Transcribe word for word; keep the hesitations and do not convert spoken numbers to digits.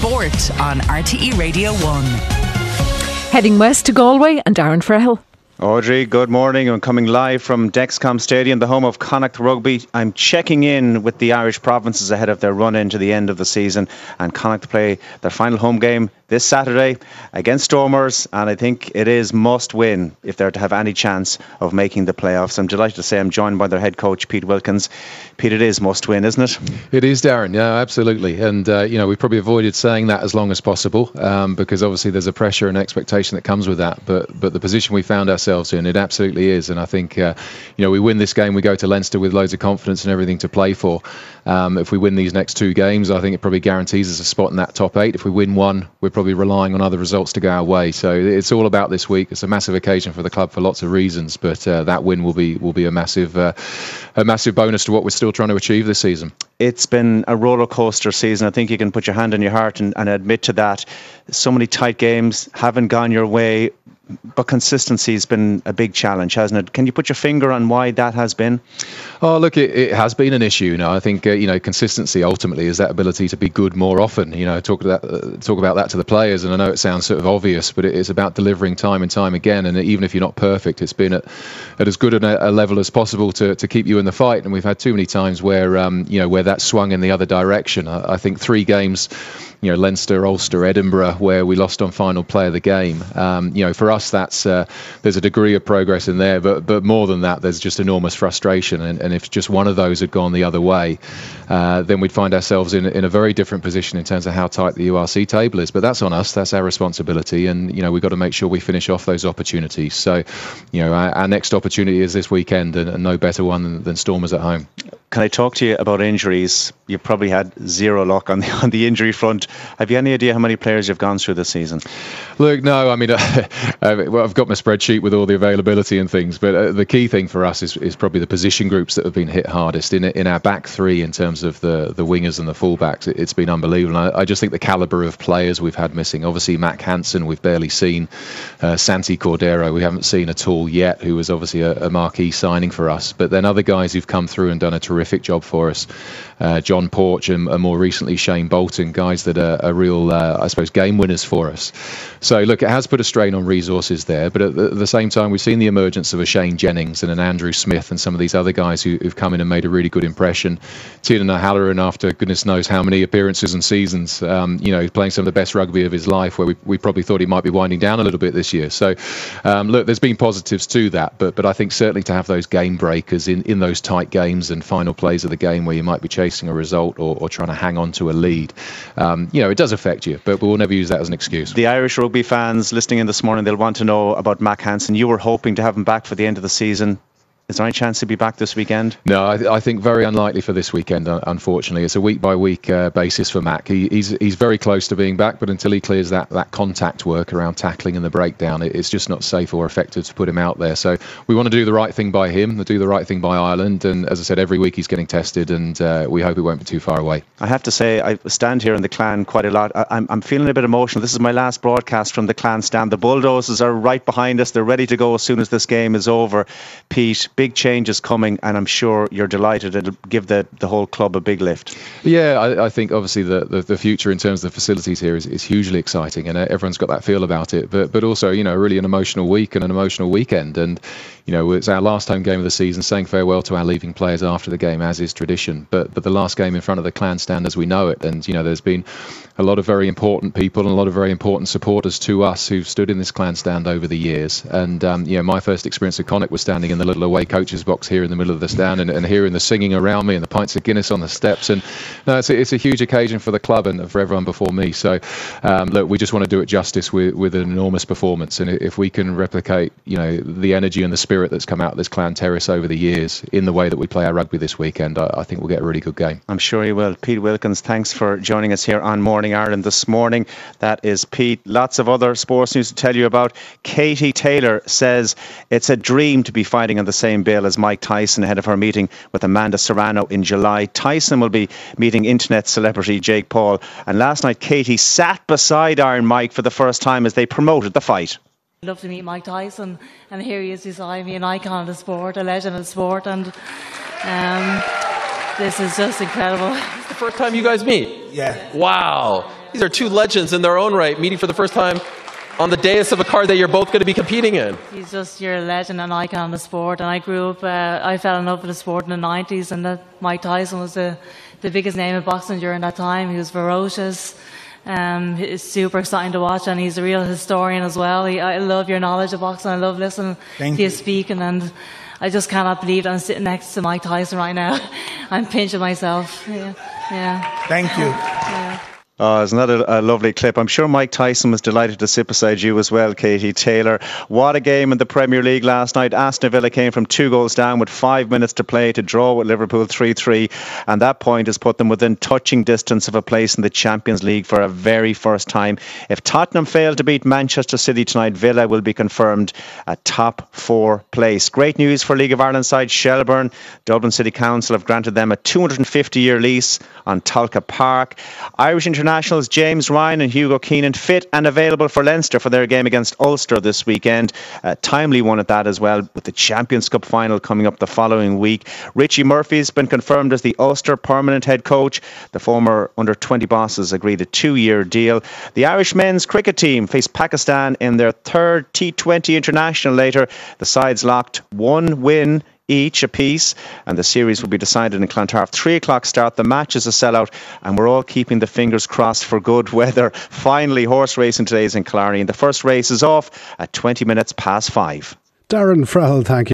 Sport on R T E Radio one. Heading west to Galway and Darren Frehill. Audrey, good morning. I'm coming live from Dexcom Stadium, the home of Connacht Rugby. I'm checking in with the Irish provinces ahead of their run into the end of the season, and Connacht play their final home game this Saturday against Stormers, and I think it is must win if they're to have any chance of making the playoffs. I'm delighted to say I'm joined by their head coach, Pete Wilkins. Pete, it is must win, isn't it? It is, Darren. Yeah, absolutely. And, uh, you know, we've probably avoided saying that as long as possible um, because obviously there's a pressure and expectation that comes with that. But but the position we found ourselves in, it absolutely is. And I think, uh, you know, we win this game, we go to Leinster with loads of confidence and everything to play for. Um, if we win these next two games, I think it probably guarantees us a spot in that top eight. If we win one, we're probably relying on other results to go our way. So it's all about this week. It's a massive occasion for the club for lots of reasons, but uh, that win will be will be a massive uh, a massive bonus to what we're still trying to achieve this season. It's been a roller coaster season. I think you can put your hand on your heart and, and admit to that. So many tight games haven't gone your way, but consistency has been a big challenge, hasn't it? Can you put your finger on why that has been? Oh, look, it, it has been an issue. You know, I think uh, you know consistency ultimately is that ability to be good more often. You know, talk about uh, talk about that to the players, and I know it sounds sort of obvious, but it is about delivering time and time again. And even if you're not perfect, it's been at, at as good a, a level as possible to, to keep you in the fight. And we've had too many times where um, you know where that swung in the other direction. I, I think three games. You know, Leinster, Ulster, Edinburgh, where we lost on final play of the game. Um, you know, for us, that's uh, there's a degree of progress in there, but but more than that, there's just enormous frustration. And, and if just one of those had gone the other way, uh, then we'd find ourselves in in a very different position in terms of how tight the U R C table is. But that's on us. That's our responsibility, and you know, we've got to make sure we finish off those opportunities. So, you know, our, our next opportunity is this weekend, and, and no better one than, than Stormers at home. Can I talk to you about injuries? You've probably had zero luck on the on the injury front. Have you any idea how many players you've gone through this season? Look, no, I mean, uh, well, I've got my spreadsheet with all the availability and things, but uh, the key thing for us is, is probably the position groups that have been hit hardest. In in our back three, in terms of the, the wingers and the fullbacks, it, it's been unbelievable. I, I just think the calibre of players we've had missing. Obviously, Mac Hansen, we've barely seen. Uh, Santi Cordero, we haven't seen at all yet, who was obviously a, a marquee signing for us. But then other guys who've come through and done a terrific job for us. Uh, John Porch and, and more recently Shane Bolton, guys that are, are real, uh, I suppose, game winners for us. So, look, it has put a strain on resources there, but at the, at the same time, we've seen the emergence of a Shane Jennings and an Andrew Smith and some of these other guys who, who've come in and made a really good impression. Tiernan O'Halloran, after goodness knows how many appearances and seasons, um, you know, playing some of the best rugby of his life, where we, we probably thought he might be winding down a little bit this year. So, um, look, there's been positives to that, but but I think certainly to have those game breakers in, in those tight games and final plays of the game where you might be chasing a result or, or trying to hang on to a lead, um, you know, it does affect you, but we'll never use that as an excuse. The Irish rugby fans listening in this morning, they'll want to know about Mac Hansen. You were hoping to have him back for the end of the season. Is there any chance he'll be back this weekend? No, I, th- I think very unlikely for this weekend, unfortunately. It's a week-by-week uh, basis for Mac. He, he's he's very close to being back, but until he clears that, that contact work around tackling and the breakdown, it, it's just not safe or effective to put him out there. So we want to do the right thing by him, do the right thing by Ireland, and as I said, every week he's getting tested, and uh, we hope it won't be too far away. I have to say, I stand here in the Clan quite a lot. I, I'm, I'm feeling a bit emotional. This is my last broadcast from the Clan stand. The Bulldozers are right behind us. They're ready to go as soon as this game is over. Pete, big changes coming, and I'm sure you're delighted. It'll give the, the whole club a big lift. Yeah, I, I think obviously the, the, the future in terms of the facilities here is, is hugely exciting, and everyone's got that feel about it. But but also, you know, really an emotional week and an emotional weekend. And, you know, it's our last home game of the season, saying farewell to our leaving players after the game, as is tradition. But but the last game in front of the Clan stand as we know it. And, you know, there's been a lot of very important people and a lot of very important supporters to us who've stood in this Clan stand over the years. And, um, you know, my first experience of Connacht was standing in the little away coaches box here in the middle of the stand and, and hearing the singing around me and the pints of Guinness on the steps. And no, it's a, it's a huge occasion for the club and for everyone before me. So, um, look, we just want to do it justice with, with an enormous performance. And if we can replicate, you know, the energy and the spirit that's come out of this Clan Terrace over the years in the way that we play our rugby this weekend, I, I think we'll get a really good game. I'm sure you will. Pete Wilkins, thanks for joining us here on Morning Ireland this morning. That is Pete. Lots of other sports news to tell you about. Katie Taylor says it's a dream to be fighting on the same bill as Mike Tyson ahead of her meeting with Amanda Serrano in July. Tyson will be meeting internet celebrity Jake Paul, and last night Katie sat beside Iron Mike for the first time as they promoted the fight. I'd love to meet Mike Tyson, and here he is beside me, an icon of the sport, a legend of the sport, and um, this is just incredible. It's the first time you guys meet? Yeah. Wow. these are two legends in their own right, meeting for the first time on the dais of a card that you're both going to be competing in. He's just your legend and icon of the sport. And I grew up, uh, I fell in love with the sport in the nineties, and that Mike Tyson was the, the biggest name in boxing during that time. He was ferocious. Um, it's super exciting to watch, and he's a real historian as well. He, I love your knowledge of boxing. I love listening Thank to you you speaking, and I just cannot believe that I'm sitting next to Mike Tyson right now. I'm pinching myself. Yeah. yeah. Thank you. Yeah. Oh, isn't that a, a lovely clip? I'm sure Mike Tyson was delighted to sit beside you as well, Katie Taylor. What a game in the Premier League last night. Aston Villa came from two goals down with five minutes to play to draw with Liverpool three three, and that point has put them within touching distance of a place in the Champions League for a very first time. If Tottenham fail to beat Manchester City tonight, Villa will be confirmed a top four place. Great news for League of Ireland side Shelbourne. Dublin City Council have granted them a two hundred fifty year lease on Tolka Park. Irish Internationals James Ryan and Hugo Keenan fit and available for Leinster for their game against Ulster this weekend. A timely one at that as well, with the Champions Cup final coming up the following week. Richie Murphy's been confirmed as the Ulster permanent head coach. The former under twenty bosses agreed a two-year deal. The Irish men's cricket team face Pakistan in their third T twenty international later. The sides locked one win each apiece, and the series will be decided in Clontarf. Three o'clock start. The match is a sellout, and we're all keeping the fingers crossed for good weather. Finally, horse racing today is in Killarney, and the first race is off at twenty minutes past five. Darren Frahel, thank you.